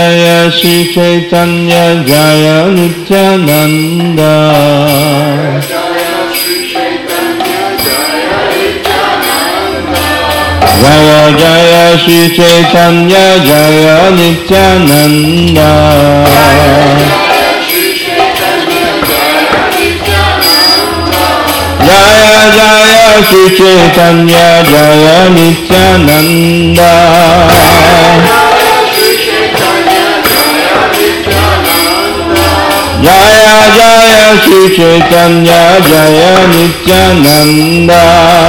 Jaya Shri Chaitanya Jaya Nityananda Jaya Jaya Shri Chaitanya Jaya Nityananda Jaya Jaya Shri Chaitanya Jaya Nityananda Jaya Jaya Shri Chaitanya Jaya Nityananda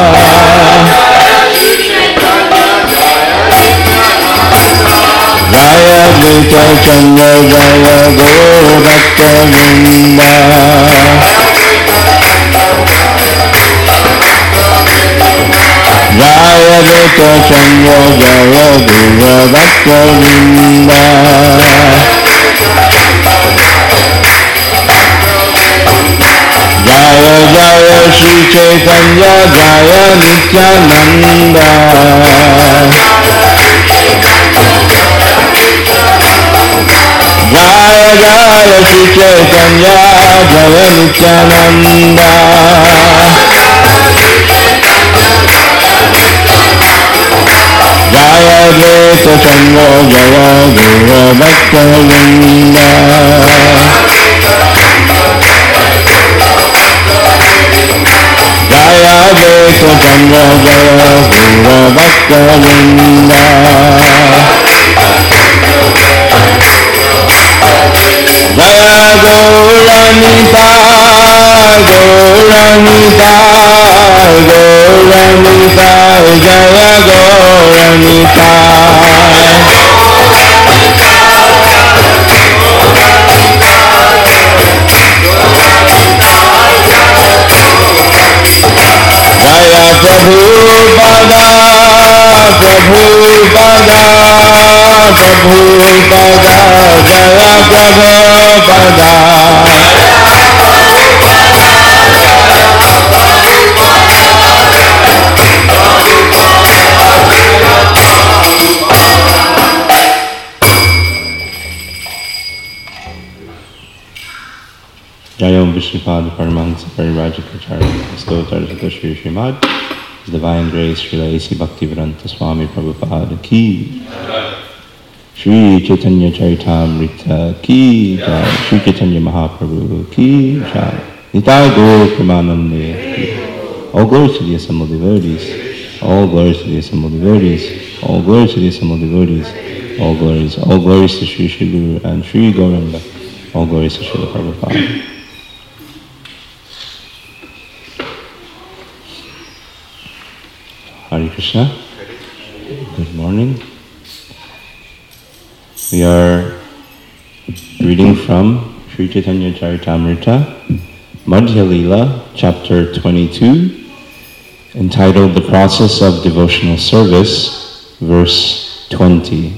Jaya Shri Chaitanya Jaya Gaura Bhakta Vrinda Jaya Shri Chaitanya Jaya Gaura Bhakta Vrinda Jaya Jaya Shri Chaitanya Jaya Nityananda Jaya Jaya Shri Chaitanya Jaya Nityananda Jaya Jeta Chandra Jaya Gaura Bhakta Vrinda Jaya Jeta Chandra Jaya Gaura Bhakta Vrinda Jaya Gauranita Gauranita Gauranita Jaya Gauranita Jaya Prabhupada Prabhupada Prabhupada Jaya Prabhupada Jayom Vishnupada Paramahansa Parivrajakacharya Stotarjata Shri Srimad His Divine Grace Srila A.C. Bhaktivedanta Swami Prabhupada Ki Shri Chaitanya Charitamrita Ki Jai Shri Chaitanya Mahaprabhu Ki Jai Nitai Gaur Premanande Ki All glories to the assembled devotees All glories to the assembled devotees All glories to the assembled devotees All glories to Shri Shri Guru and Shri Gauranga All glories to Srila Prabhupada Hare Krishna. Good morning. We are reading from Sri Chaitanya Charitamrita, Madhya Lila, chapter 22, entitled The Process of Devotional Service, verse 20.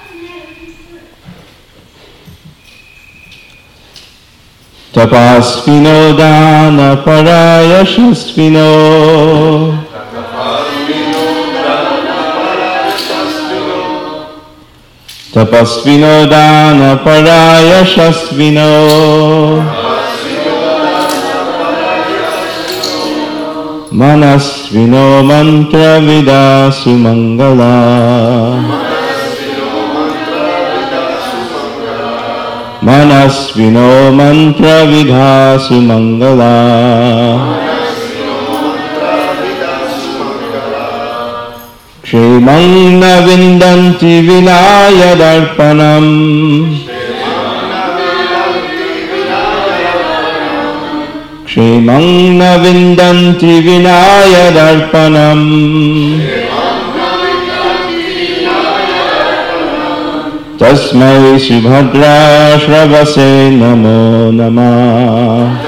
Tapasvino dana parayashasvino Tapasvino dana parayashasvino Manasvino mantra vidasu mangala Manasvino mantra vidasu mangala Kshemang na vindanti vinaya darpanam Kshemang na vindanti vinaya darpanam Tasmai Subhadra Shravase Namo Namah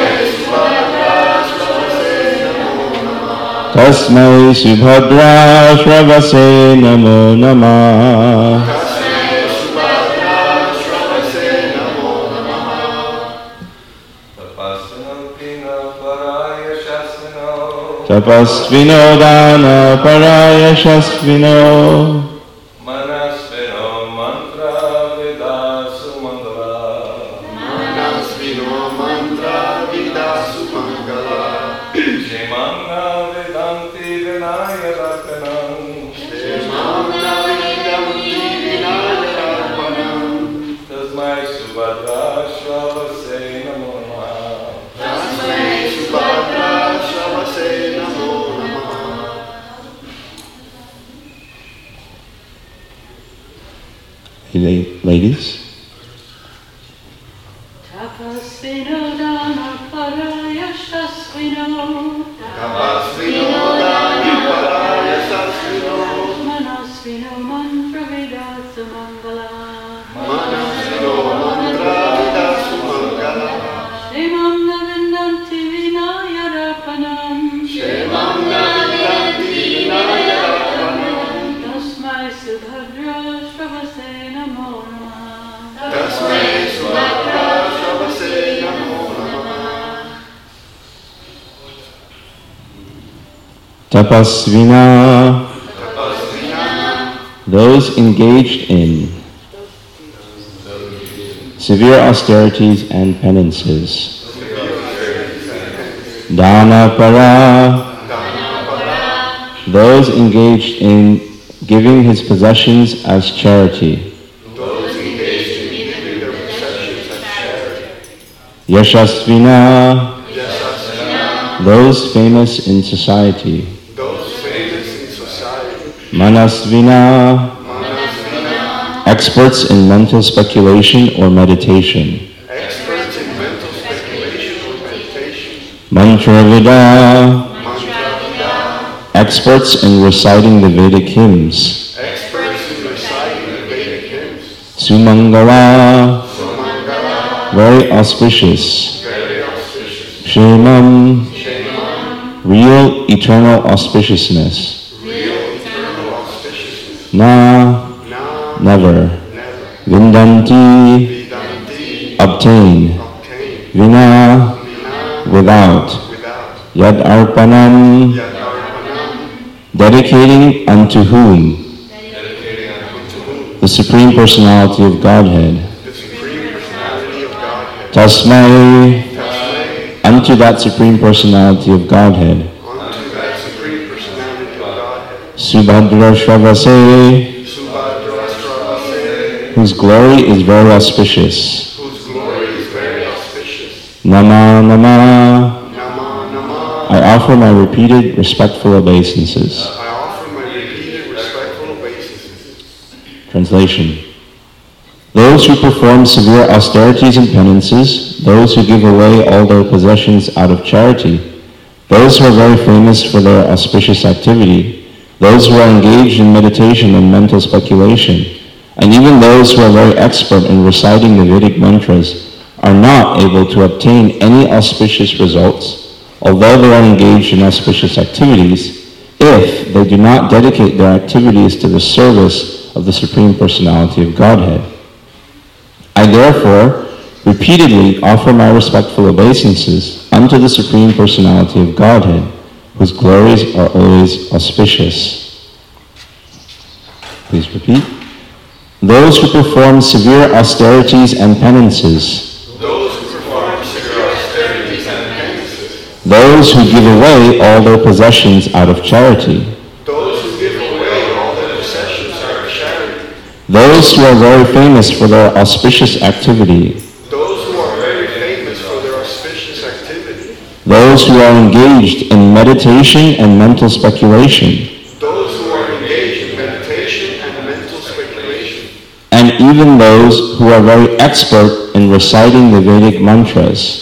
Tasmai Subhadra Shravase Namo Namah Tapasvino dana parayashasvino Ladies. Tapasvino dana paraya shasvino. Tapasvino dana paraya shasvino. Manasvino mantra vidasa mangala. Manasvino mantra vidasa mangala. Shemam navindanti vinaya rapanam. Shemam navindanti vinaya rapanam. Tasmai subhadra shravase namo namah. Tasmai subhadra shravase namo namah. Tapasvina. Those engaged in severe austerities and penances. Dana para. Those engaged in giving his possessions as charity. Yashasvina. Those famous in society. Manasvina. Experts in mental speculation or meditation. Mantravida. Experts in reciting the Vedic hymns. Sumangala. Very auspicious. Shemam. Real eternal auspiciousness. Na. Never. Vindanti. Obtain. Vina. Without. Yad arpanam. Dedicating unto whom? The Supreme Personality of Godhead. Tasmai. Unto that Supreme Personality of Godhead. Subhadra Shravase. Whose glory is very auspicious. Nama Nama. I offer my repeated respectful obeisances. Translation. Those who perform severe austerities and penances, those who give away all their possessions out of charity, those who are very famous for their auspicious activity, those who are engaged in meditation and mental speculation, and even those who are very expert in reciting the Vedic mantras, are not able to obtain any auspicious results, although they are engaged in auspicious activities, if they do not dedicate their activities to the service of the Supreme Personality of Godhead. I therefore repeatedly offer my respectful obeisances unto the Supreme Personality of Godhead, whose glories are always auspicious. Please repeat. Those who perform severe austerities and penances, those who give away all their possessions out of charity, those who are very famous for their auspicious activity, those who are engaged in meditation and mental speculation, and even those who are very expert in reciting the Vedic mantras,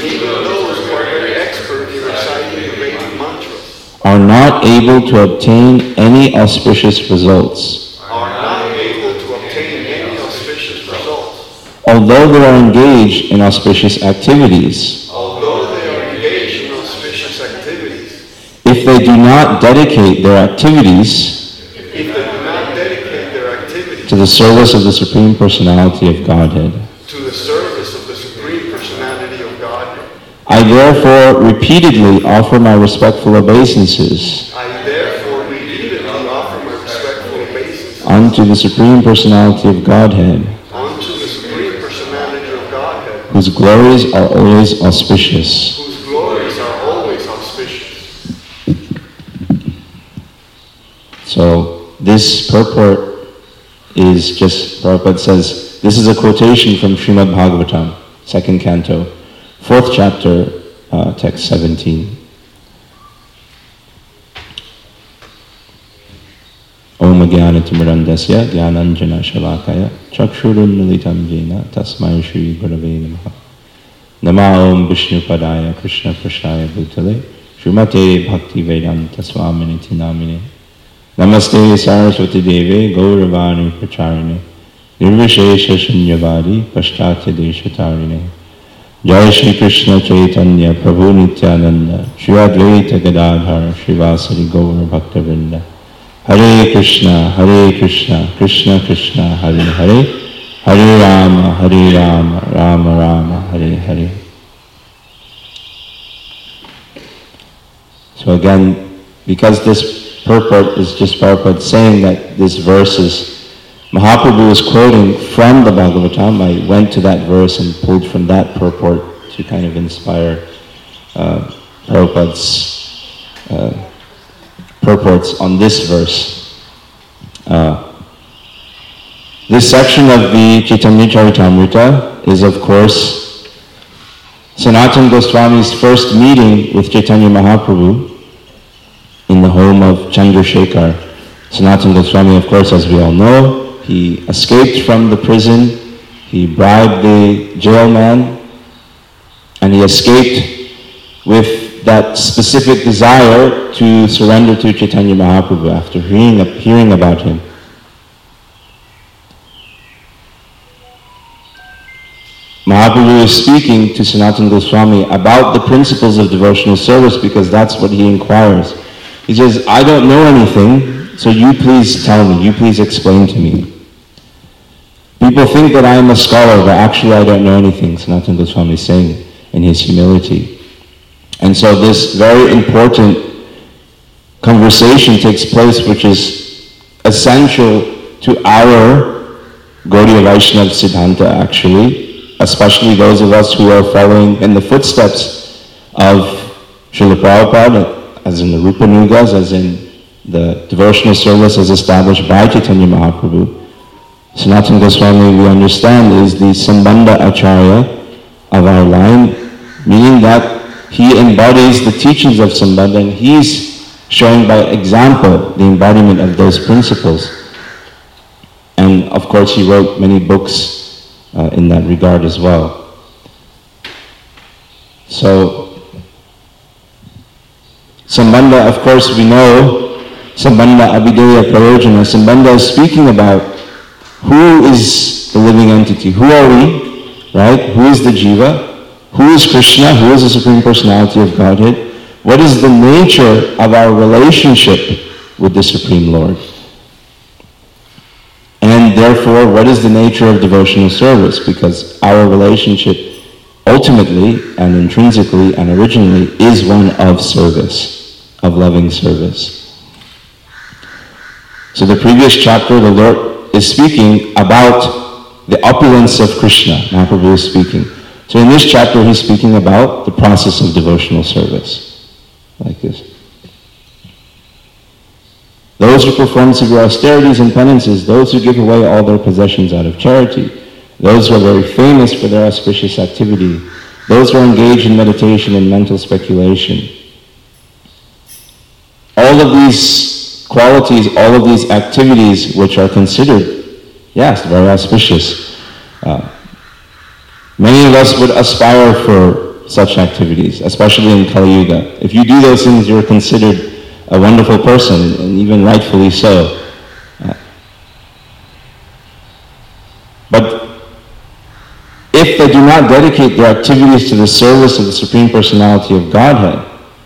are not able to obtain any auspicious results. Although they are engaged in auspicious activities, if they do not dedicate their activities to the service of the Supreme Personality of Godhead, I therefore repeatedly offer my respectful obeisances unto the Supreme Personality of Godhead, personality of Godhead, whose glories are always auspicious. whose glories are always auspicious. So this purport is just, Prabhupada says, this is a quotation from Srimad Bhagavatam, 2nd canto, 4th chapter, text 17. Om Jnanatimirandasya Jnananjana Shalakaya Chakshurunmilitam Jena Tasmai Shri Gurave Namaha. Nama Om Vishnupadaya Krishna Prasthaya Bhutale Srimate Bhakti Vedanta Swaminiti Namine. Namaste Saraswati Deve Gauravani Pracharine Nirvishesha Shunyavadi Paschatya Deshatarine. Jai Shri Krishna Chaitanya Prabhu Nityananda Shri Advaita Gadadhar Srivasari Gaura Bhaktavrinda. Hare Krishna, Krishna Krishna, Hare Hare, Hare Rama, Rama Rama, Hare Hare. So again, because this purport is just Prabhupada saying that this verse is, Mahaprabhu is quoting from the Bhagavatam. I went to that verse and pulled from that purport to kind of inspire Prabhupada's purports on this verse. This section of the Chaitanya Charitamrita is, of course, Sanatana Goswami's first meeting with Chaitanya Mahaprabhu in the home of Chandrasekhar. Sanatana Goswami, of course, as we all know, he escaped from the prison, he bribed the jailman, and he escaped with that specific desire to surrender to Chaitanya Mahaprabhu after hearing about him. Mahaprabhu is speaking to Sanatana Goswami about the principles of devotional service because that's what he inquires. He says, I don't know anything, so you please tell me, you please explain to me. People think that I am a scholar, but actually I don't know anything, Sanatana Goswami is saying in his humility. And so this very important conversation takes place, which is essential to our Gaudiya Vaishnava Siddhanta actually, especially those of us who are following in the footsteps of Srila Prabhupada, as in the Rupa Nugas, as in the devotional service as established by Chaitanya Mahaprabhu. Sanatana Goswami, we understand, is the Sambandha Acharya of our line, meaning that he embodies the teachings of Sambandha and he's showing by example the embodiment of those principles. And of course he wrote many books in that regard as well. So Sambandha, of course we know, Sambandha Abhideya Prayojana. Sambandha is speaking about who is the living entity, who are we, right? Who is the Jiva? Who is Krishna? Who is the Supreme Personality of Godhead? What is the nature of our relationship with the Supreme Lord? And therefore, what is the nature of devotional service? Because our relationship ultimately and intrinsically and originally is one of service, of loving service. So the previous chapter, the Lord is speaking about the opulence of Krishna. Mahaprabhu is speaking. So in this chapter, he's speaking about the process of devotional service, like this. Those who perform severe austerities and penances, those who give away all their possessions out of charity, those who are very famous for their auspicious activity, those who are engaged in meditation and mental speculation. All of these qualities, all of these activities which are considered, yes, very auspicious. Many of us would aspire for such activities, especially in Kali Yuga. If you do those things, you're considered a wonderful person, and even rightfully so. But if they do not dedicate their activities to the service of the Supreme Personality of Godhead,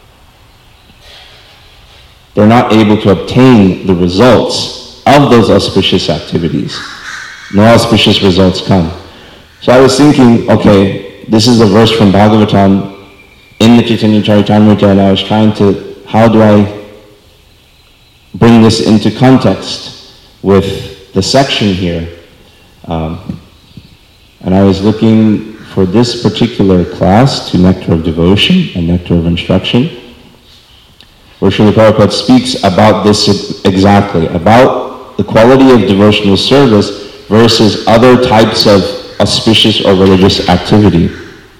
they're not able to obtain the results of those auspicious activities. No auspicious results come. So I was thinking, okay, this is a verse from Bhagavatam in the Chaitanya Charitamrita, and I was trying to, how do I bring this into context with the section here? And I was looking for this particular class to Nectar of Devotion and Nectar of Instruction, where Srila Prabhupada speaks about this exactly, about the quality of devotional service versus other types of auspicious or religious activity.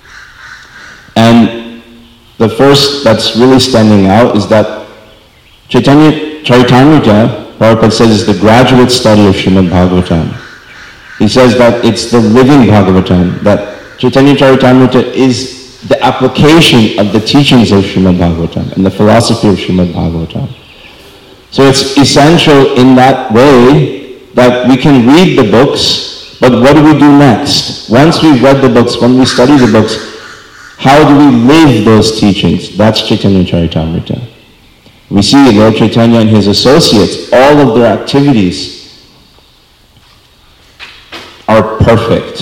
And the first that's really standing out is that Chaitanya Charitamrita, Prabhupada says, is the graduate study of Srimad Bhagavatam. He says that it's the living Bhagavatam, that Chaitanya Charitamrita is the application of the teachings of Srimad Bhagavatam and the philosophy of Srimad Bhagavatam. So it's essential in that way that we can read the books, but what do we do next? Once we've read the books, when we study the books, how do we live those teachings? That's Chaitanya Charitamrita. We see Lord Chaitanya and his associates, all of their activities are perfect.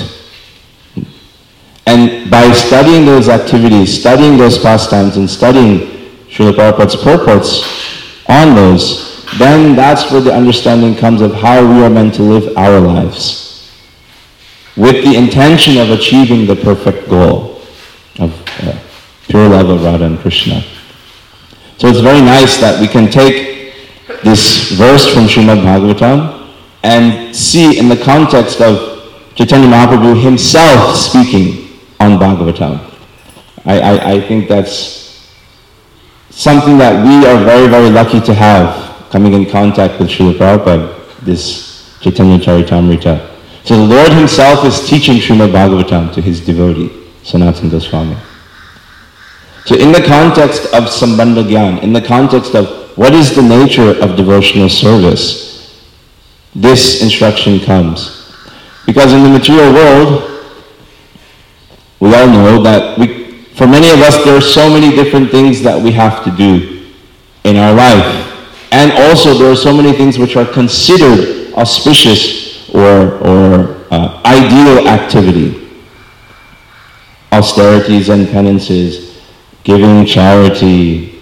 And by studying those activities, studying those pastimes, and studying Srila Prabhupada's purports on those, then that's where the understanding comes of how we are meant to live our lives, with the intention of achieving the perfect goal of pure love of Radha and Krishna. So it's very nice that we can take this verse from Srimad Bhagavatam and see in the context of Chaitanya Mahaprabhu himself speaking on Bhagavatam. I think that's something that we are very, very lucky to have coming in contact with Srila Prabhupada, this Chaitanya Charitamrita. So the Lord himself is teaching Srimad Bhagavatam to his devotee, Sanatana Goswami. So in the context of Sambandha Gyan, in the context of what is the nature of devotional service, this instruction comes. Because in the material world, we all know that for many of us, there are so many different things that we have to do in our life. And also there are so many things which are considered auspicious or ideal activity. Austerities and penances, giving charity,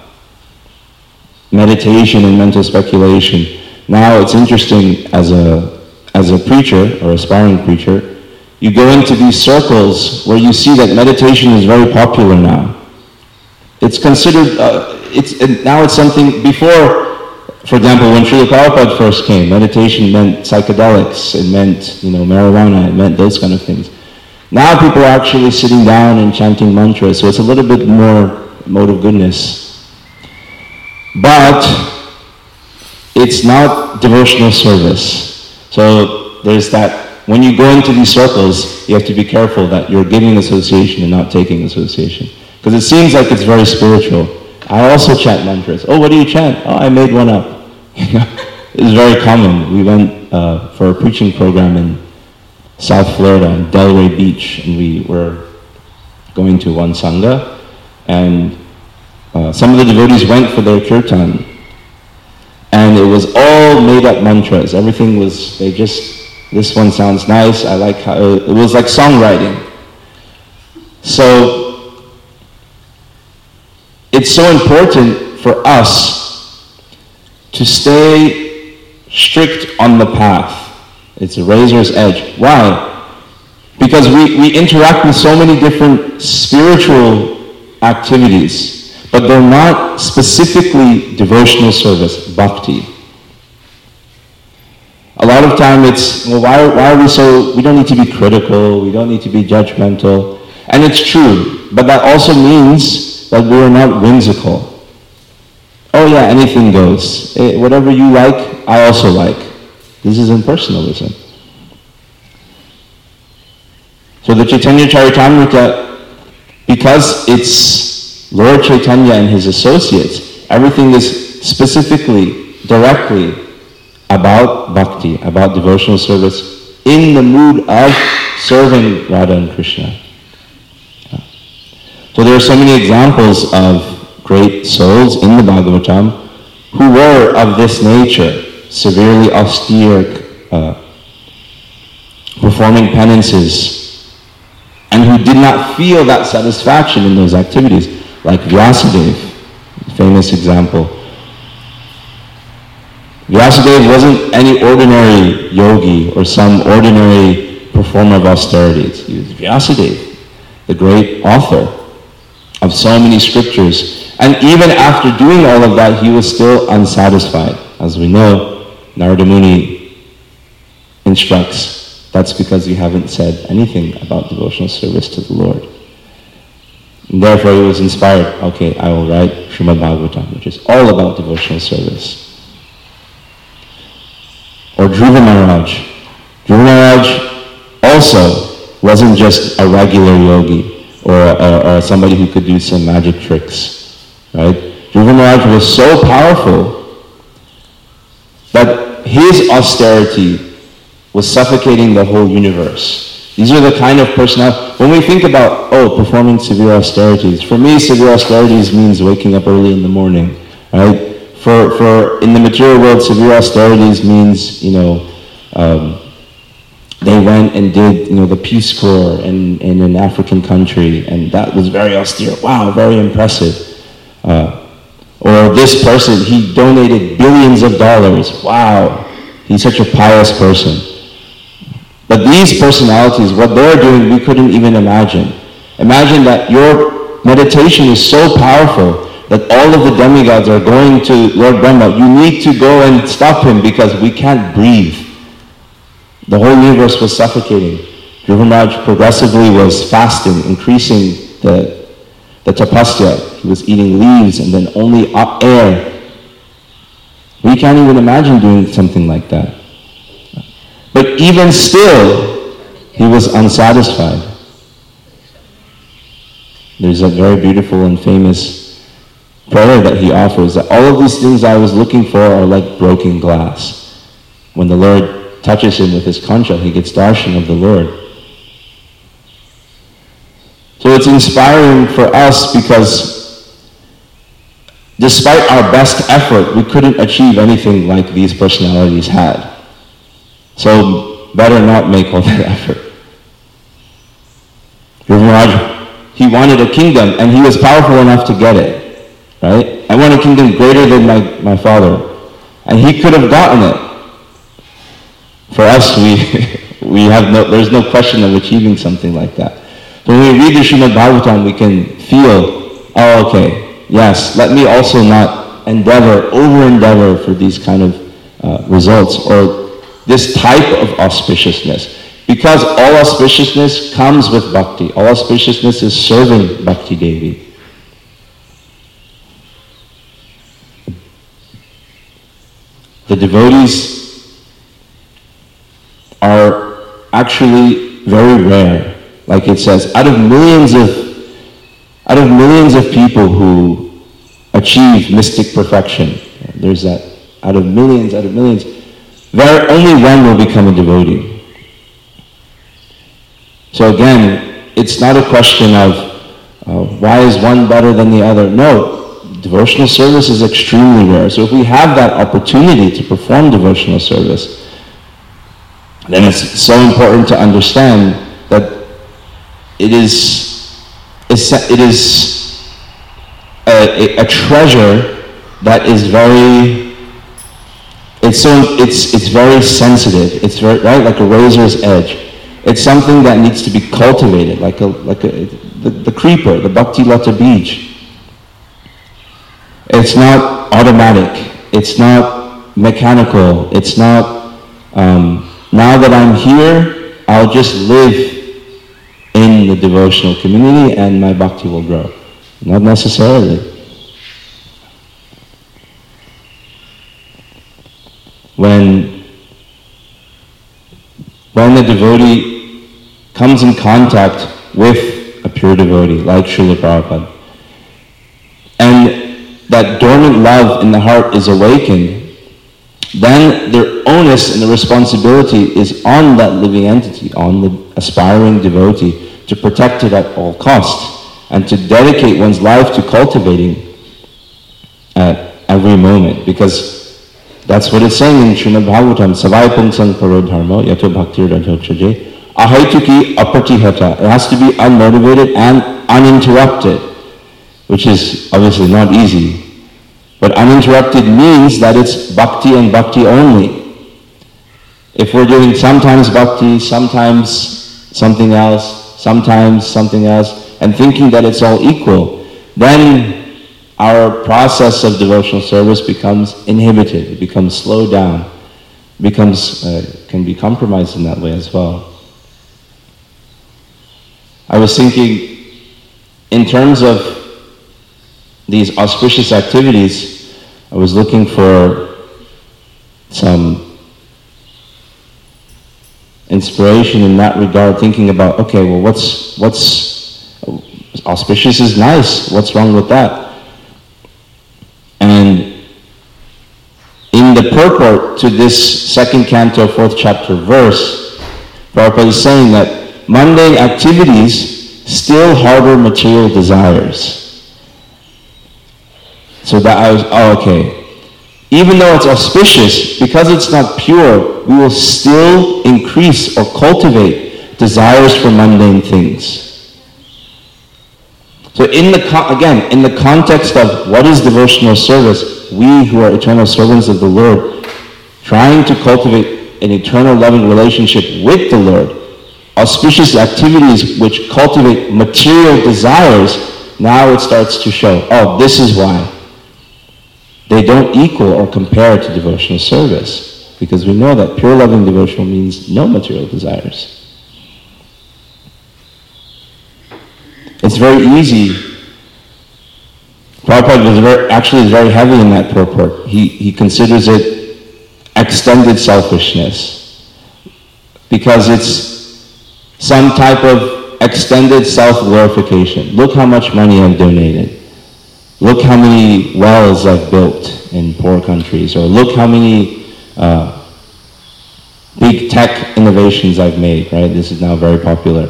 meditation and mental speculation. Now it's interesting as a preacher or aspiring preacher, you go into these circles where you see that meditation is very popular now. It's considered, now it's something, before, for example, when Srila Prabhupada first came, meditation meant psychedelics, it meant, marijuana, it meant those kind of things. Now people are actually sitting down and chanting mantras, so it's a little bit more mode of goodness. But it's not devotional service. So there's that, when you go into these circles, you have to be careful that you're giving association and not taking association. Because it seems like it's very spiritual. I also chant mantras. Oh, what do you chant? Oh, I made one up. It's very common. We went for a preaching program in South Florida, in Delray Beach, and we were going to one sangha, and some of the devotees went for their kirtan, and it was all made up mantras. Everything was, this one sounds nice, I like how, it was like songwriting. So, it's so important for us to stay strict on the path. It's a razor's edge. Why? Because we interact with so many different spiritual activities, but they're not specifically devotional service, bhakti. A lot of time it's, well, why are we don't need to be critical, we don't need to be judgmental. And it's true, but that also means that we are not whimsical. Oh yeah, anything goes. Whatever you like, I also like. This is impersonalism. So the Chaitanya Charitamrita, because it's Lord Chaitanya and his associates, everything is specifically, directly about bhakti, about devotional service, in the mood of serving Radha and Krishna. So there are so many examples of great souls in the Bhagavatam who were of this nature, severely austere, performing penances, and who did not feel that satisfaction in those activities, like Vyasadeva, famous example. Vyasadeva wasn't any ordinary yogi or some ordinary performer of austerities. He was Vyasadeva, the great author of so many scriptures. And even after doing all of that, he was still unsatisfied. As we know, Narada Muni instructs, that's because you haven't said anything about devotional service to the Lord. And therefore he was inspired, okay, I will write Srimad Bhagavatam, which is all about devotional service. Or Dhruva Maharaj. Dhruva Maharaj also wasn't just a regular yogi or somebody who could do some magic tricks, right? Dhruva Maharaj was so powerful that his austerity was suffocating the whole universe. These are the kind of personality. When we think about, performing severe austerities, for me, severe austerities means waking up early in the morning, right? For in the material world, severe austerities means, they went and did, the Peace Corps in an African country, and that was very austere. Wow, very impressive. Or this person, he donated billions of dollars. Wow, he's such a pious person. But these personalities, what they're doing, we couldn't even imagine. Imagine that your meditation is so powerful that all of the demigods are going to Lord Brahma. You need to go and stop him because we can't breathe. The whole universe was suffocating. Dhruva Maharaj progressively was fasting, increasing the tapasya. He was eating leaves and then only air. We can't even imagine doing something like that. But even still, he was unsatisfied. There's a very beautiful and famous prayer that he offers, that all of these things I was looking for are like broken glass. When the Lord touches him with his concha, he gets darshan of the Lord. So it's inspiring for us because despite our best effort, we couldn't achieve anything like these personalities had. So better not make all that effort. Dhruva Maharaj, he wanted a kingdom and he was powerful enough to get it. Right? I want a kingdom greater than my father. And he could have gotten it. For us, there's no question of achieving something like that. So when we read the Srimad Bhagavatam, we can feel, yes, let me also not over-endeavor for these kind of results or this type of auspiciousness. Because all auspiciousness comes with bhakti. All auspiciousness is serving Bhakti Devi. The devotees are actually very rare. Like it says, out of millions of people who achieve mystic perfection, there's that, out of millions, only one will become a devotee. So again, it's not a question of why is one better than the other. No, devotional service is extremely rare. So if we have that opportunity to perform devotional service, then it's so important to understand that it is a treasure that is very, it's very sensitive. It's very, right, like a razor's edge. It's something that needs to be cultivated, like the creeper, the Bhakti Lata Bij. It's not automatic. It's not mechanical. It's not, now that I'm here, I'll just live in the devotional community and my bhakti will grow. Not necessarily. When a devotee comes in contact with a pure devotee like Srila Prabhupada, and that dormant love in the heart is awakened, then their onus and the responsibility is on that living entity, on the aspiring devotee, to protect it at all costs and to dedicate one's life to cultivating at every moment, because that's what it's saying in Srimad Bhagavatam, Savai Pungsang Paro Dharma, Yato Bhaktir Radhochaje, Ahaituki Apratihata. It has to be unmotivated and uninterrupted, which is obviously not easy. But uninterrupted means that it's bhakti and bhakti only. If we're doing sometimes bhakti, sometimes something else, sometimes something else, and thinking that it's all equal, then our process of devotional service becomes inhibited, it becomes slowed down, can be compromised in that way as well. I was thinking, in terms of these auspicious activities, I was looking for some inspiration in that regard, thinking about, okay, well, what's auspicious is nice, what's wrong with that? And in the purport to this 2nd canto, 4th chapter verse, Prabhupada is saying that mundane activities still harbor material desires. So that I was, okay. Even though it's auspicious, because it's not pure, we will still increase or cultivate desires for mundane things. So in the context of what is devotional service, we who are eternal servants of the Lord, trying to cultivate an eternal loving relationship with the Lord, auspicious activities which cultivate material desires, now it starts to show, oh, this is why. They don't equal or compare to devotional service, because we know that pure loving devotional means no material desires. It's very easy. Prabhupada is very heavy in that purport. He considers it extended selfishness, because it's some type of extended self-glorification. Look how much money I've donated. Look how many wells I've built in poor countries, or look how many big tech innovations I've made, right? This is now very popular.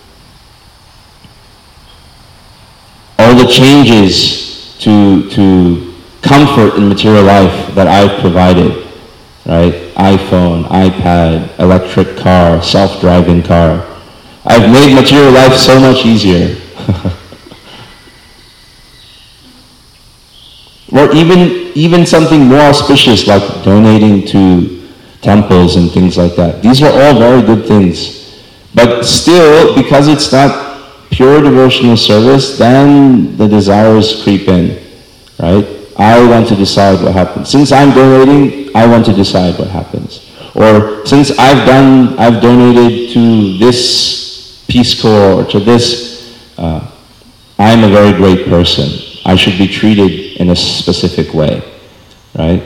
All the changes to comfort in material life that I've provided, right? iPhone, iPad, electric car, self-driving car. I've made material life so much easier. Or even something more auspicious like donating to temples and things like that. These are all very good things. But still, because it's not pure devotional service, then the desires creep in, right? I want to decide what happens. Since I'm donating, I want to decide what happens. Or since I've donated to this Peace Corps or to this, I'm a very great person. I should be treated in a specific way, right?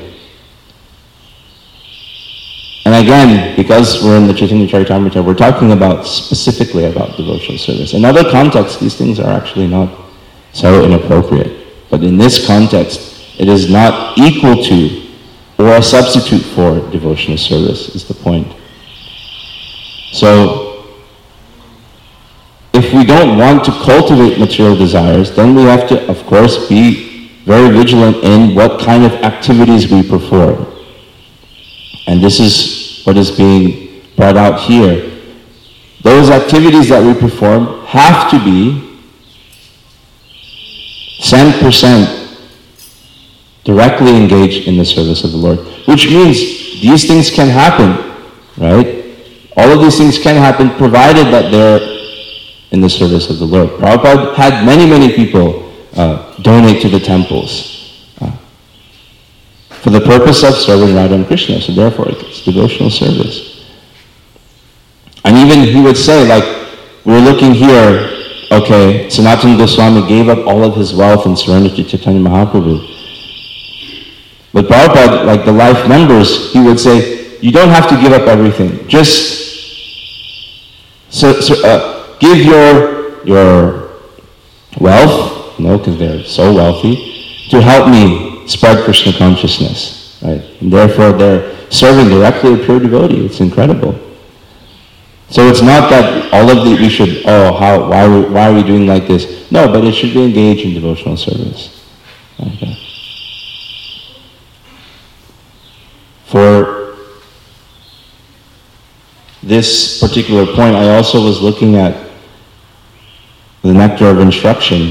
And again, because we're in the Chaitanya Charitamrita, we're talking specifically about devotional service. In other contexts, these things are actually not so inappropriate. But in this context, it is not equal to or a substitute for devotional service, is the point. So, if we don't want to cultivate material desires, then we have to, of course, be very vigilant in what kind of activities we perform. And this is what is being brought out here. Those activities that we perform have to be 100% directly engaged in the service of the Lord. Which means these things can happen, right? All of these things can happen provided that they're in the service of the Lord. Prabhupada had many people donate to the temples for the purpose of serving Radha and Krishna, so therefore it's devotional service. And even he would say, like, we're looking here, okay, Sanatana Goswami gave up all of his wealth and surrendered to Chaitanya Mahaprabhu. But Prabhupada, like the life members, he would say, you don't have to give up everything. Just give your wealth, because they're so wealthy, to help me spread Krishna consciousness, right? And therefore they're serving directly a pure devotee. It's incredible. So it's not that all of we should, why are we doing like this? No, but it should be engaged in devotional service. Okay. For this particular point, I also was looking at the nectar of instruction,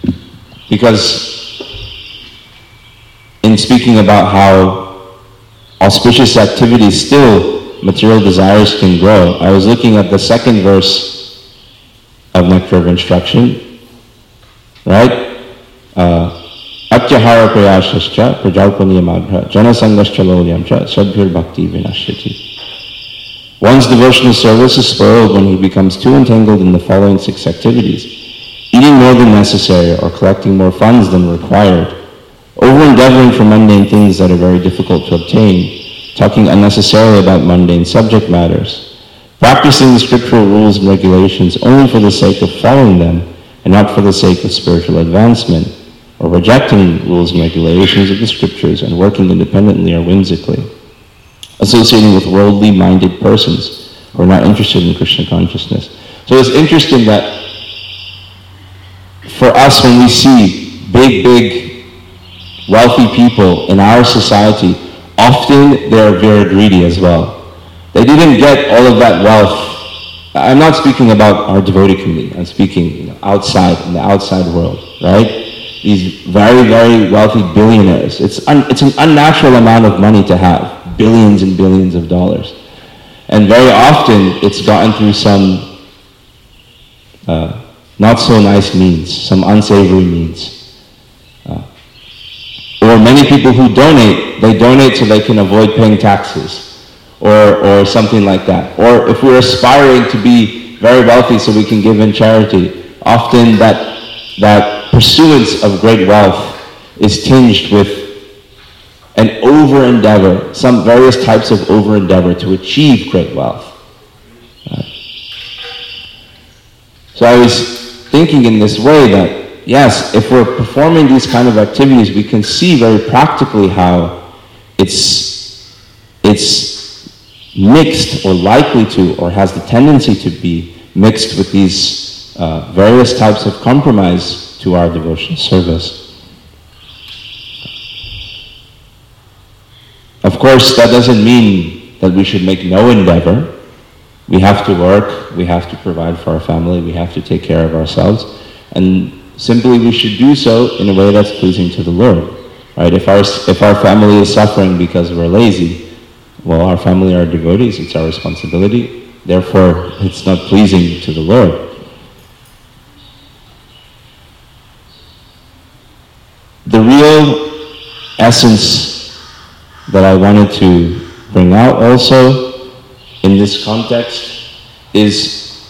because in speaking about how auspicious activities, still material desires can grow. I was looking at the second verse of Nectar of Instruction, right? Atyahara prayashascha prajalpaniyamadha janasangascha lolyamcha sadbhir bhakti vinashyati. One's devotional service is spoiled when he becomes too entangled in the following 6 activities: eating more than necessary or collecting more funds than required, over-endeavoring for mundane things that are very difficult to obtain, talking unnecessarily about mundane subject matters, practicing the scriptural rules and regulations only for the sake of following them and not for the sake of spiritual advancement, or rejecting rules and regulations of the scriptures and working independently or whimsically, associating with worldly-minded persons who are not interested in Krishna consciousness. So it's interesting that for us, when we see big, wealthy people in our society, often they're very greedy as well. They didn't get all of that wealth. I'm not speaking about our devotee community. I'm speaking outside, in the outside world, right? These very wealthy billionaires. It's an unnatural amount of money to have. Billions and billions of dollars. And very often it's gotten through some not so nice means, some unsavory means. Or many people who donate, they donate so they can avoid paying taxes or something like that. Or if we're aspiring to be very wealthy so we can give in charity, often that pursuance of great wealth is tinged with an over-endeavor, some various types of over-endeavor to achieve great wealth. So I was thinking in this way that, yes, if we're performing these kind of activities, we can see very practically how it's mixed or likely to, or has the tendency to be mixed with these various types of compromise to our devotional service. Of course, that doesn't mean that we should make no endeavor. We have to work, we have to provide for our family, we have to take care of ourselves, and simply we should do so in a way that's pleasing to the Lord. Right? If our family is suffering because we're lazy, well, our family are devotees, it's our responsibility, therefore it's not pleasing to the Lord. The real essence that I wanted to bring out also in this context is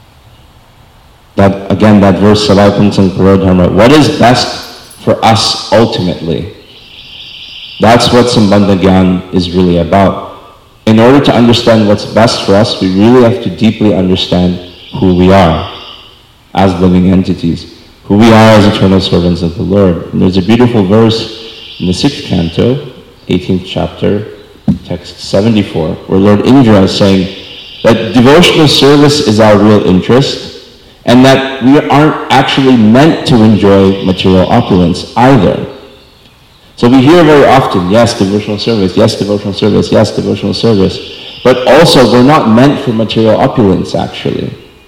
that, again, that verse, Savaipansang Parodharma, what is best for us ultimately? That's what Sambandha Gyan is really about. In order to understand what's best for us, we really have to deeply understand who we are as living entities, who we are as eternal servants of the Lord. And there's a beautiful verse in the 6th canto, 18th chapter, text 74, where Lord Indra is saying that devotional service is our real interest, and that we aren't actually meant to enjoy material opulence either. So we hear very often, yes, devotional service, yes, devotional service, yes, devotional service, but also we're not meant for material opulence, actually.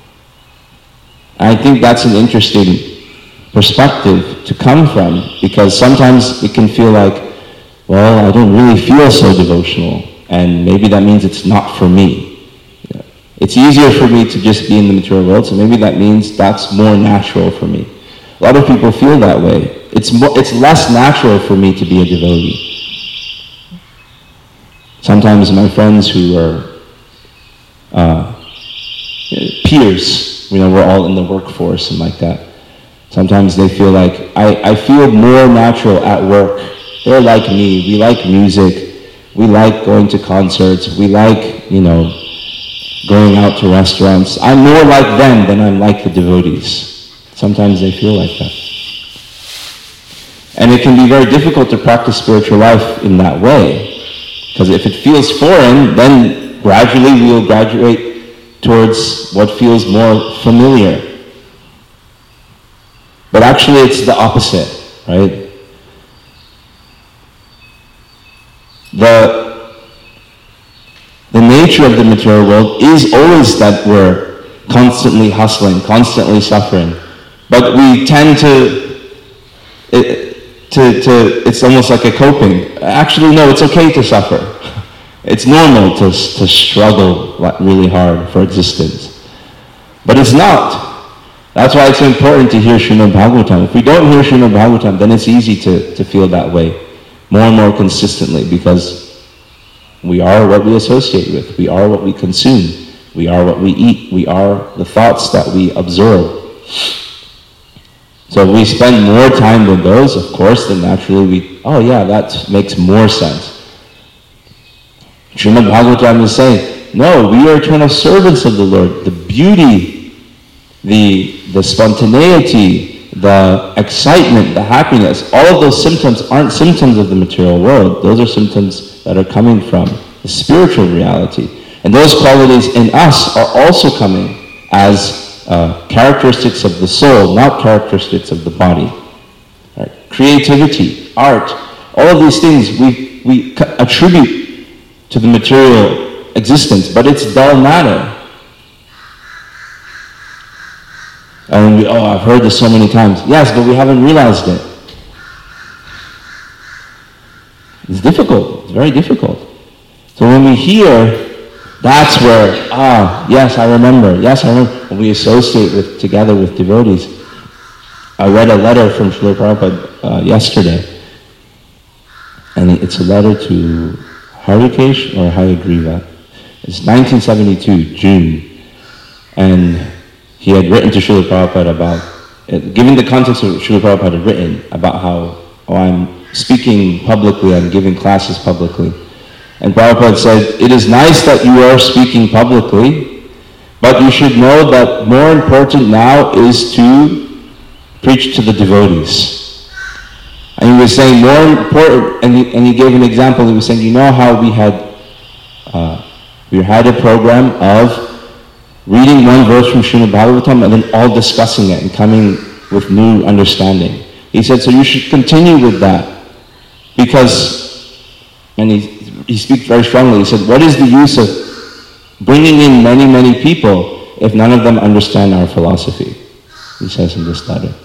I think that's an interesting perspective to come from, because sometimes it can feel like, well, I don't really feel so devotional, and maybe that means it's not for me. It's easier for me to just be in the material world, so maybe that means that's more natural for me. A lot of people feel that way. It's less natural for me to be a devotee. Sometimes my friends who are peers, we're all in the workforce and like that, sometimes they feel like, I feel more natural at work. They're like me. We like music. We like going to concerts. We like, going out to restaurants. I'm more like them than I'm like the devotees. Sometimes they feel like that. And it can be very difficult to practice spiritual life in that way. Because if it feels foreign, then gradually we will graduate towards what feels more familiar. But actually it's the opposite, right? The nature of the material world is always that we're constantly hustling, constantly suffering. But we tend to it's almost like a coping. Actually, no, it's okay to suffer. It's normal to struggle really hard for existence. But it's not. That's why it's so important to hear Srimad Bhagavatam. If we don't hear Srimad Bhagavatam, then it's easy to feel that way more and more consistently, because we are what we associate with. We are what we consume. We are what we eat. We are the thoughts that we absorb. So if we spend more time with those, of course, then naturally that makes more sense. Srimad Bhagavatam is saying, no, we are eternal servants of the Lord. The beauty, the spontaneity, the excitement, the happiness, all of those symptoms aren't symptoms of the material world. Those are symptoms that are coming from the spiritual reality. And those qualities in us are also coming as characteristics of the soul, not characteristics of the body. Right? Creativity, art, all of these things we attribute to the material existence, but it's dull matter. And I've heard this so many times. Yes, but we haven't realized it. It's difficult. It's very difficult. So when we hear, that's where, yes, I remember. When we associate together with devotees. I read a letter from Srila Prabhupada yesterday. And it's a letter to Harikesh or Hayagriva. It's 1972, June. And he had written to Srila Prabhupada about, given the context of what Srila Prabhupada had written, about how, I'm speaking publicly, I'm giving classes publicly. And Prabhupada said, it is nice that you are speaking publicly, but you should know that more important now is to preach to the devotees. And he was saying more important, and he gave an example. He was saying, you know how we had a program of reading one verse from Srimad Bhagavatam and then all discussing it and coming with new understanding. He said, so you should continue with that, because, and he speaks very strongly. He said, what is the use of bringing in many, many people if none of them understand our philosophy? He says in this letter.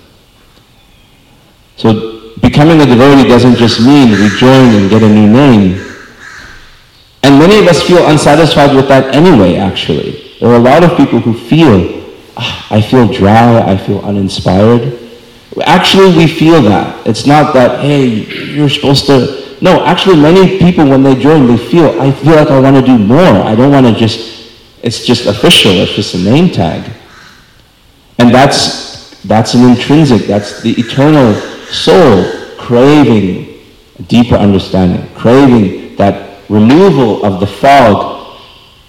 So becoming a devotee doesn't just mean we join and get a new name. And many of us feel unsatisfied with that anyway, actually. There are a lot of people who feel, I feel dry, I feel uninspired. Actually, we feel that. It's not that, hey, you're supposed to... No, actually many people when they join, I feel like I want to do more. I don't want to it's just official, it's just a name tag. And that's an intrinsic, that's the eternal soul craving a deeper understanding, craving that removal of the fog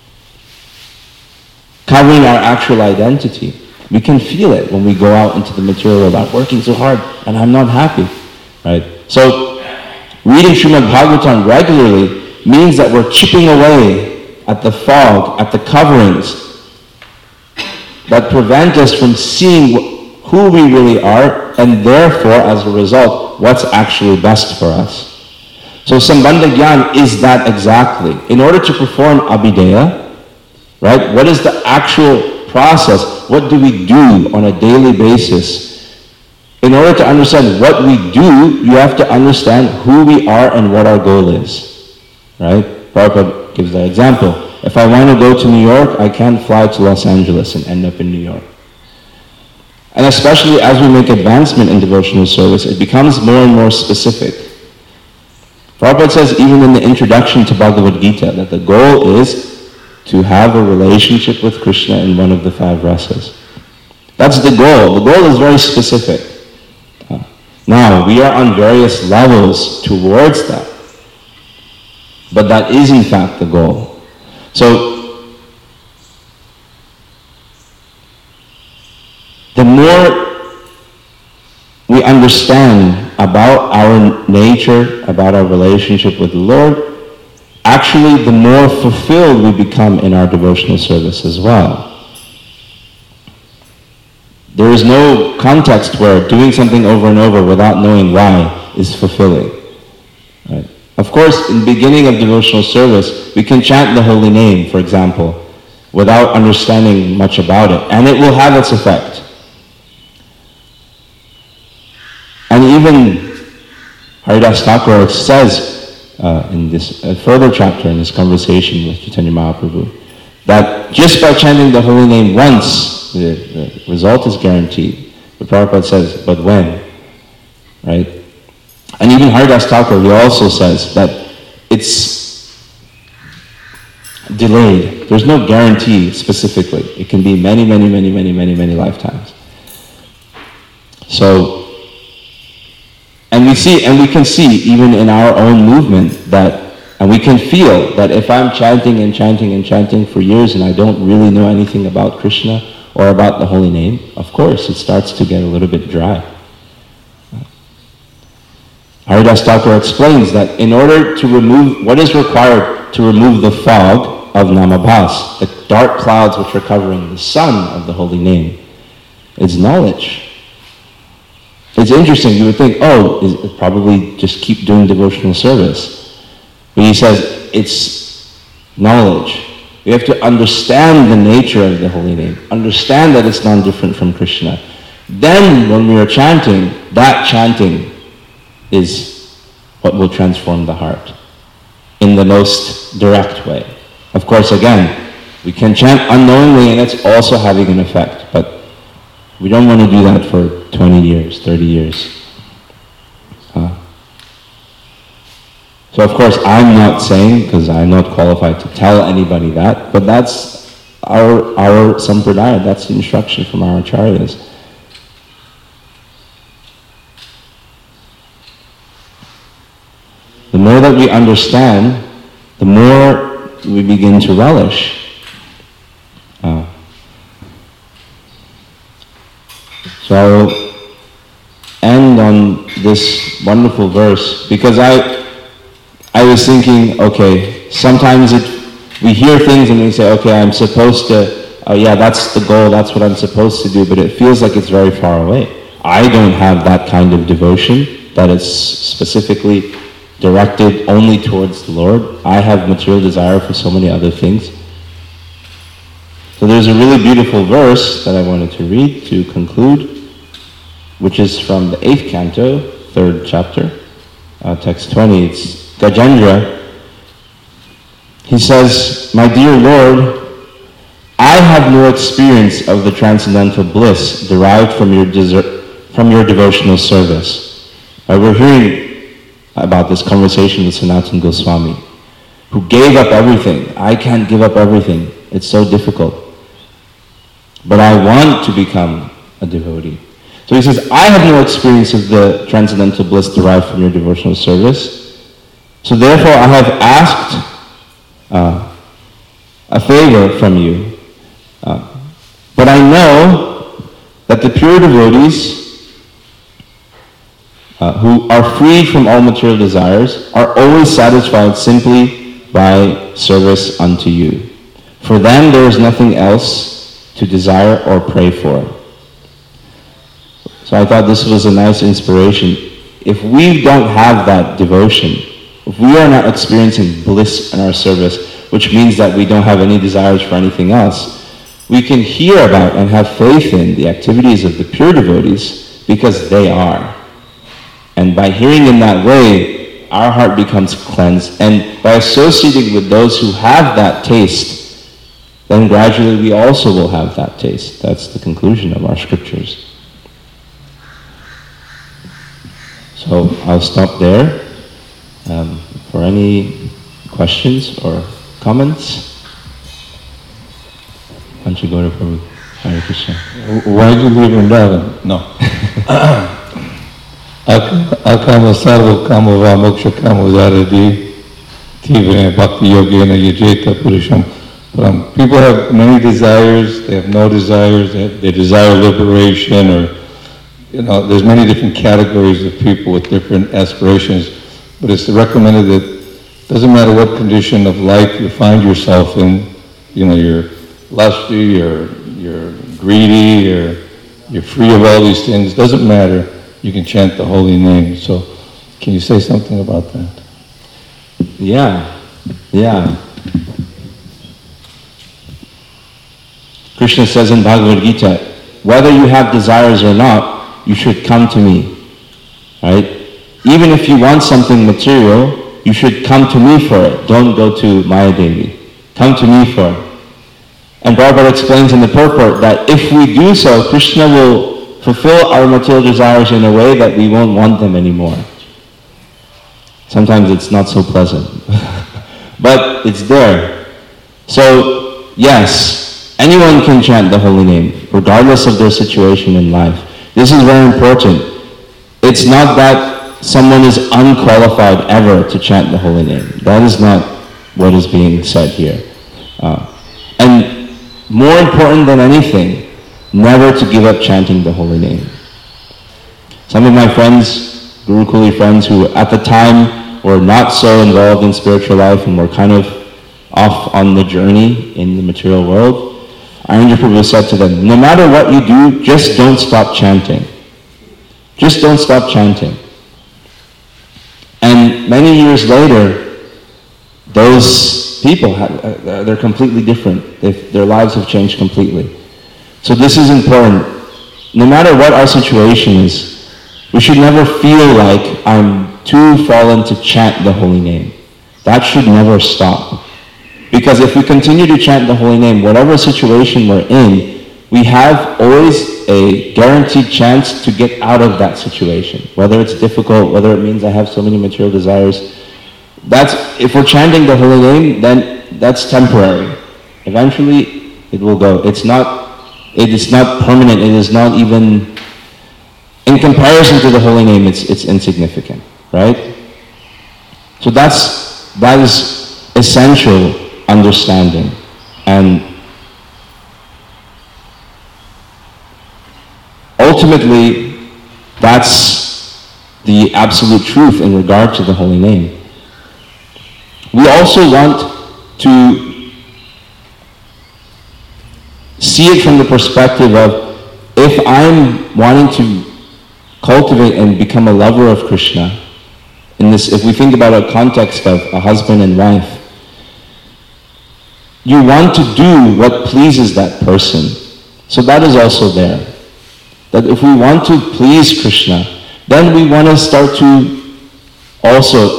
covering our actual identity. We can feel it when we go out into the material world. I'm working so hard and I'm not happy, right? So reading Srimad Bhagavatam regularly means that we're chipping away at the fog, at the coverings that prevent us from seeing who we really are, and therefore, as a result, what's actually best for us. So Sambandha Gyan is that exactly. In order to perform Abhideya, right, what is the actual process? What do we do on a daily basis? In order to understand what we do, you have to understand who we are and what our goal is, right? Prabhupada gives that example. If I want to go to New York, I can't fly to Los Angeles and end up in New York. And especially as we make advancement in devotional service, it becomes more and more specific. Prabhupada says even in the introduction to Bhagavad Gita that the goal is to have a relationship with Krishna in one of the 5 rasas. That's the goal. The goal is very specific. Now, we are on various levels towards that. But that is in fact the goal. So, the more we understand about our nature, about our relationship with the Lord, actually the more fulfilled we become in our devotional service as well. There is no context where doing something over and over without knowing why is fulfilling. Right? Of course, in the beginning of devotional service, we can chant the holy name, for example, without understanding much about it, and it will have its effect. And even Haridas Thakur says in this further chapter in this conversation with Chaitanya Mahaprabhu that just by chanting the holy name once, the result is guaranteed. But Prabhupada says, but when? Right? And even Haridas Thakur, he also says that it's delayed. There's no guarantee specifically. It can be many, many, many, many, many, many lifetimes. So, and we can see even in our own movement that, and we can feel that if I'm chanting and chanting and chanting for years and I don't really know anything about Krishna or about the holy name, of course it starts to get a little bit dry. Haridas Thakur explains that in order to remove, what is required to remove the fog of Namabhas, the dark clouds which are covering the sun of the holy name, is knowledge. It's interesting, you would think, it's probably just keep doing devotional service. But he says, it's knowledge. We have to understand the nature of the holy name, understand that it's non-different from Krishna. Then when we are chanting, that chanting is what will transform the heart in the most direct way. Of course, again, we can chant unknowingly and it's also having an effect, but we don't want to do that for 20 years, 30 years. So of course, I'm not saying, because I'm not qualified to tell anybody that, but that's our sampradaya, that's the instruction from our acharyas. The more that we understand, the more we begin to relish. So I'll end on this wonderful verse because I was thinking, okay, sometimes we hear things and we say, okay, I'm supposed to, that's the goal, that's what I'm supposed to do, but it feels like it's very far away. I don't have that kind of devotion that is specifically directed only towards the Lord. I have material desire for so many other things. So there's a really beautiful verse that I wanted to read to conclude, which is from the 8th canto, 3rd chapter, text 20. It's Gajendra. He says, "My dear Lord, I have no experience of the transcendental bliss derived from your devotional service." We're hearing about this conversation with Sanatana Goswami, who gave up everything. I can't give up everything. It's so difficult. But I want to become a devotee. So he says, I have no experience of the transcendental bliss derived from your devotional service. So therefore I have asked a favor from you. But I know that the pure devotees who are free from all material desires are always satisfied simply by service unto you. For them there is nothing else to desire or pray for. So I thought this was a nice inspiration. If we don't have that devotion, if we are not experiencing bliss in our service, which means that we don't have any desires for anything else, we can hear about and have faith in the activities of the pure devotees because they are. And by hearing in that way, our heart becomes cleansed. And by associating with those who have that taste, then gradually we also will have that taste. That's the conclusion of our scriptures. So I'll stop there. For any questions or comments? Why don't you go to Prabhu? Hare Krishna. Why did you leave Vrindavan? No. Akama sarva kama va moksha kama udaradi tivre bhakti yogena yajeta purusham. People have many desires, they have no desires, they desire liberation, or there's many different categories of people with different aspirations, but it's recommended that it doesn't matter what condition of life you find yourself in, you're lusty, you're greedy, or you're free of all these things, doesn't matter, you can chant the holy name. So can you say something about that? Yeah. Krishna says in Bhagavad Gita, whether you have desires or not, you should come to me, right? even if you want something material, you should come to me for it. Don't go to Maya Devi. Come to me for it. And Prabhupada explains in the purport that if we do so, Krishna will fulfill our material desires in a way that we won't want them anymore. Sometimes it's not so pleasant, but it's there. So, yes, anyone can chant the holy name, regardless of their situation in life. This is very important. It's not that someone is unqualified ever to chant the holy name. That is not what is being said here. And more important than anything, never to give up chanting the holy name. Some of my friends, Gurukuli friends, who at the time were not so involved in spiritual life and were kind of off on the journey in the material world, Ayuranga Prabhu said to them, no matter what you do, just don't stop chanting. Just don't stop chanting. And many years later, those people, they're completely different. Their lives have changed completely. So this is important. No matter what our situation is, we should never feel like I'm too fallen to chant the holy name. That should never stop. Because if we continue to chant the holy name, whatever situation we're in, we have always a guaranteed chance to get out of that situation. Whether it's difficult, whether it means I have so many material desires, if we're chanting the holy name, then that's temporary. Eventually, it will go. It is not permanent. It is not even, in comparison to the holy name, it's insignificant, right? So that is essential understanding. And ultimately, that's the absolute truth in regard to the holy name. We also want to see it from the perspective of, if I'm wanting to cultivate and become a lover of Krishna, if we think about a context of a husband and wife, you want to do what pleases that person. So that is also there. That if we want to please Krishna, then we want to start to also,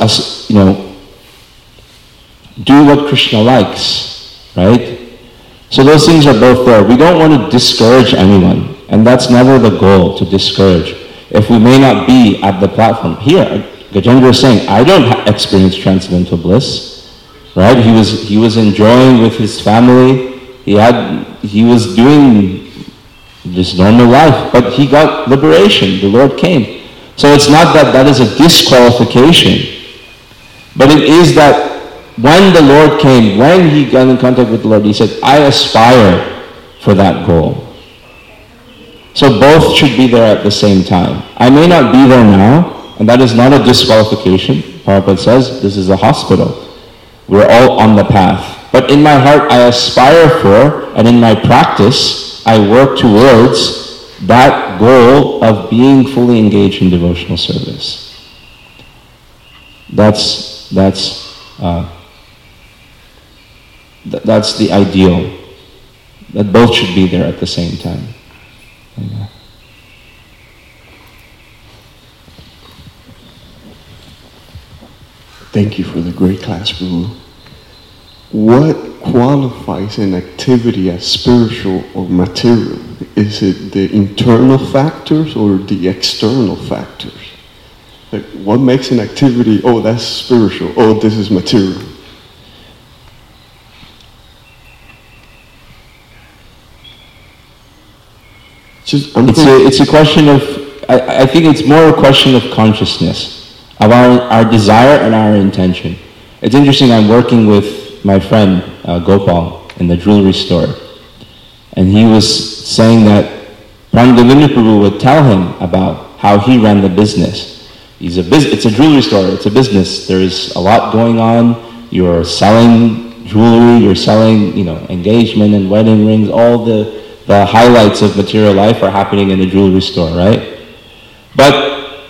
do what Krishna likes, right? So those things are both there. We don't want to discourage anyone, and that's never the goal, to discourage. If we may not be at the platform. Here, Gajendra is saying, I don't experience transcendental bliss, right? He was enjoying with his family. He was doing this normal life, but he got liberation. The Lord came. So it's not that is a disqualification, but it is that when the Lord came, when he got in contact with the Lord, he said, I aspire for that goal. So both should be there at the same time. I may not be there now, and that is not a disqualification. Prabhupada says, this is a hospital. We're all on the path. But in my heart, I aspire for, and in my practice, I work towards that goal of being fully engaged in devotional service. That's the ideal, that both should be there at the same time. Thank you for the great class, Guru. What qualifies an activity as spiritual or material? Is it the internal factors or the external factors? Like, what makes an activity, oh, that's spiritual, oh, this is material? It's a question of, I think it's more a question of consciousness, of our desire and our intention. It's interesting, I'm working with my friend Gopal in the jewelry store, and he was saying that Pranavindra Prabhu would tell him about how he ran the business. It's a jewelry store, it's a business. There's a lot going on. You're selling jewelry, you're selling, engagement and wedding rings, all the highlights of material life are happening in the jewelry store, right? But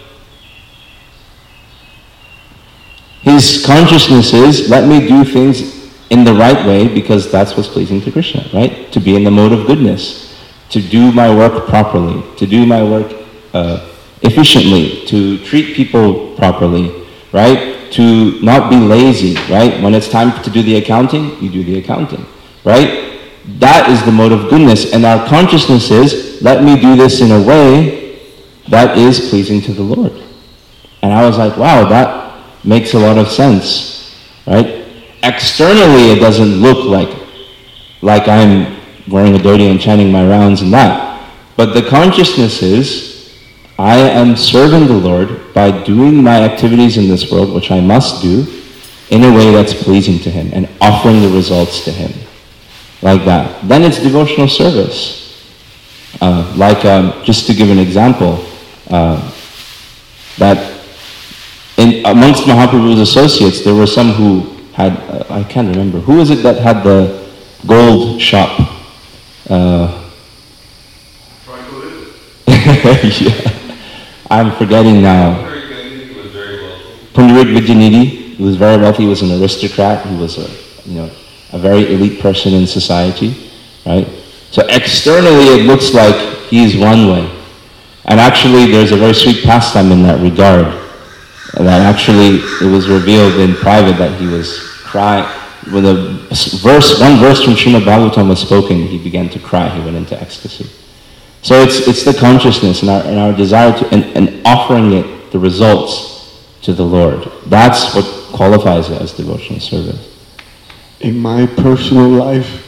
his consciousness is, let me do things in the right way because that's what's pleasing to Krishna, right? To be in the mode of goodness, to do my work properly, to do my work efficiently, to treat people properly, right? To not be lazy, right? When it's time to do the accounting, you do the accounting, right? That is the mode of goodness. And our consciousness is, let me do this in a way that is pleasing to the Lord. And I was like, wow, that makes a lot of sense, right? Externally, it doesn't look like I'm wearing a dhoti and chanting my rounds and that. But the consciousness is, I am serving the Lord by doing my activities in this world, which I must do, in a way that's pleasing to Him and offering the results to Him. Like that. Then it's devotional service. Just to give an example, that amongst Mahaprabhu's associates, there were some who had, I can't remember, who is it that had the gold shop? Yeah. I'm forgetting now. Pundarik Vijayanidhi, he was very wealthy, he was an aristocrat, he was a very elite person in society, right? So externally it looks like he's one way. And actually there's a very sweet pastime in that regard. That actually it was revealed in private that he was crying. When one verse from Srimad Bhagavatam was spoken, he began to cry, he went into ecstasy. So it's the consciousness and our desire to, and offering it, the results to the Lord. That's what qualifies it as devotional service. In my personal life,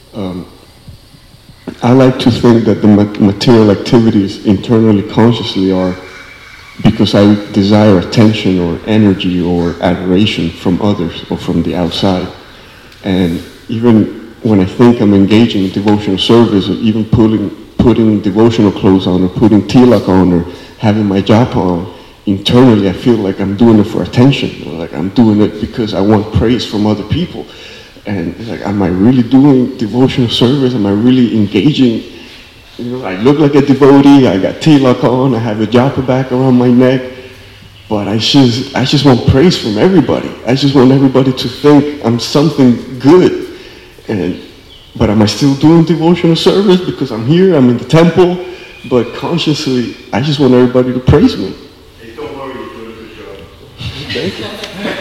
I like to think that the material activities internally, consciously are because I desire attention or energy or adoration from others or from the outside. And even when I think I'm engaging in devotional service or even putting devotional clothes on or putting tilak on or having my japa on, internally I feel like I'm doing it for attention, or like I'm doing it because I want praise from other people. And it's like, am I really doing devotional service? Am I really engaging? I look like a devotee, I got tilak on, I have a japa back around my neck, but I just want praise from everybody. I just want everybody to think I'm something good. But am I still doing devotional service because I'm here, I'm in the temple, but consciously, I just want everybody to praise me. Hey, don't worry, you're doing a good job. Thank you.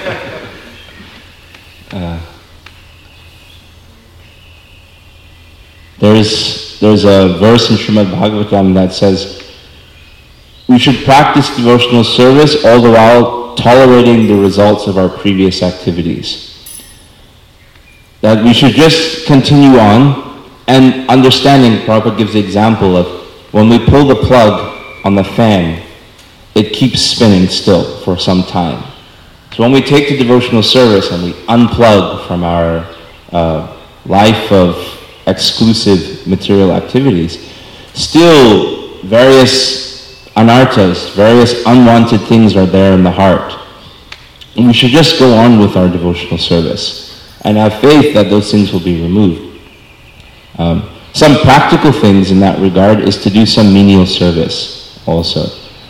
There's a verse in Srimad Bhagavatam that says we should practice devotional service all the while tolerating the results of our previous activities. That we should just continue on and understanding, Prabhupada gives the example of when we pull the plug on the fan, it keeps spinning still for some time. So when we take the devotional service and we unplug from our life of exclusive material activities, still various anarthas, various unwanted things are there in the heart. And we should just go on with our devotional service and have faith that those things will be removed. Some practical things in that regard is to do some menial service also.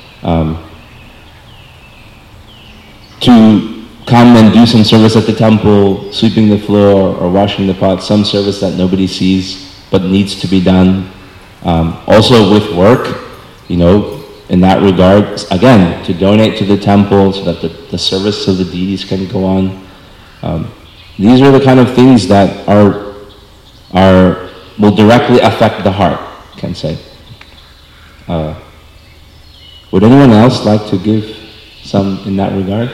To come and do some service at the temple, sweeping the floor or washing the pots, some service that nobody sees but needs to be done. Also with work, in that regard, again, to donate to the temple so that the service of the deities can go on. These are the kind of things that will directly affect the heart, I can say. Would anyone else like to give some in that regard?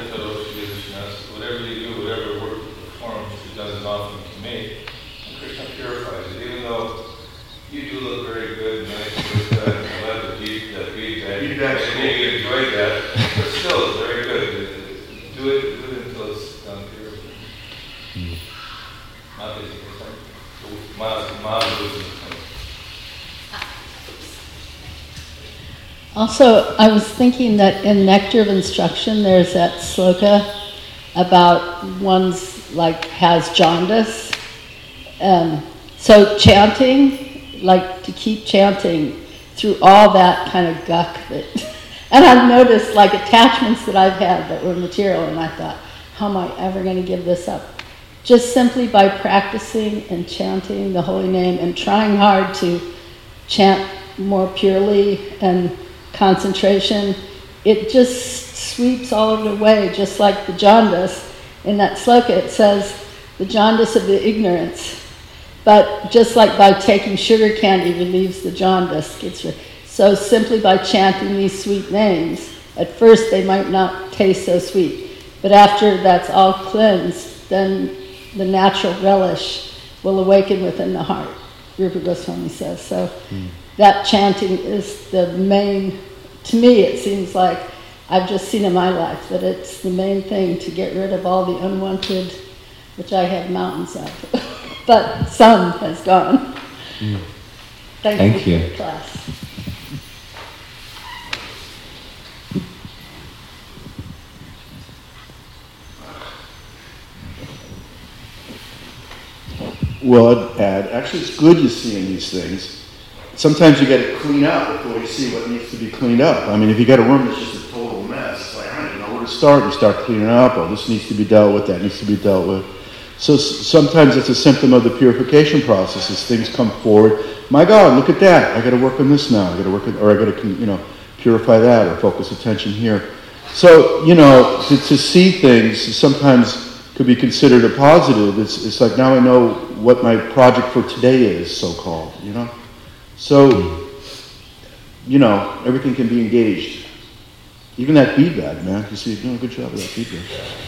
Also, I was thinking that in Nectar of Instruction, there's that sloka about one's has jaundice. So chanting, to keep chanting through all that kind of guck and I've noticed attachments that I've had that were material, and I thought, how am I ever going to give this up? Just simply by practicing and chanting the holy name and trying hard to chant more purely and concentration, it just sweeps all of it away, just like the jaundice. In that sloka it says, the jaundice of the ignorance. But just like by taking sugar candy relieves the jaundice. So simply by chanting these sweet names, at first they might not taste so sweet, but after that's all cleansed, then the natural relish will awaken within the heart, Rupa Goswami says. So that chanting is the main, to me it seems like, I've just seen in my life that it's the main thing to get rid of all the unwanted, which I have mountains of, but some has gone. Thank you for the class. Well, I'd add, actually it's good you're seeing these things. Sometimes you got to clean up before you see what needs to be cleaned up. I mean, if you got a room that's just a total mess, it's like, I don't know where to start. You start cleaning up, oh, this needs to be dealt with, that needs to be dealt with. So sometimes it's a symptom of the purification process as things come forward. My God, look at that. I got to work on this now. I got to work on, or I got to, purify that or focus attention here. So, to see things sometimes could be considered a positive. It's like now I know what my project for today is, so-called, So, everything can be engaged. Even that feedback, man. You see, you're doing a good job with that feedback.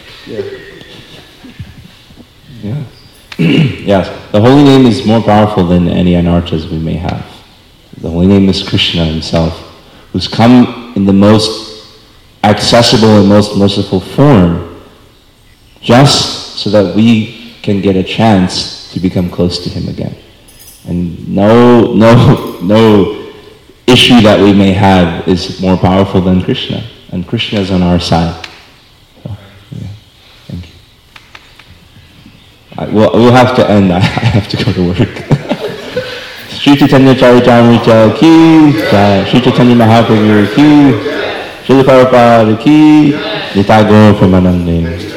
Yeah. Yes. The holy name is more powerful than any anarthas we may have. The holy name is Krishna himself, who's come in the most accessible and most merciful form, just so that we can get a chance to become close to him again. And no issue that we may have is more powerful than Krishna. And Krishna is on our side. So, yeah. Thank you. We'll have to end. I have to go to work. Sri Chaitanya Charitamrita ki jai. Sri Chaitanya Mahaprabhu ki. Srila Prabhupada ki. Nitai Gaur Premanande.